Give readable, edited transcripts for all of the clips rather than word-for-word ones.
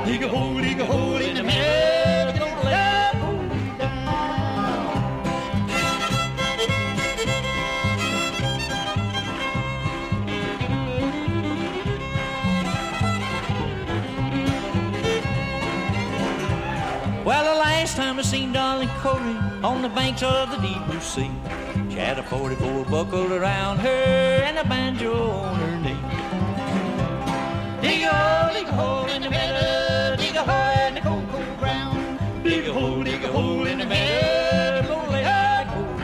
Dig a hole in the meadow, gonna lay that hole down. Well, the last time I seen Darling Corey on the banks of the deep blue sea, she had a 44 buckled around her and a banjo on her knee. Dig a hole in the meadow, dig a hole in the cold, cold ground. Dig a hole in the meadow, gonna lay that hole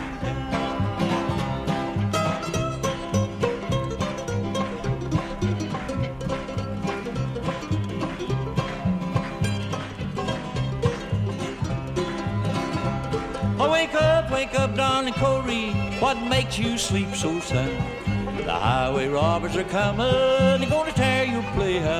down. Oh, wake up, darling Corey, what makes you sleep so sound? The highway robbers are coming, they're gonna tear your playhouse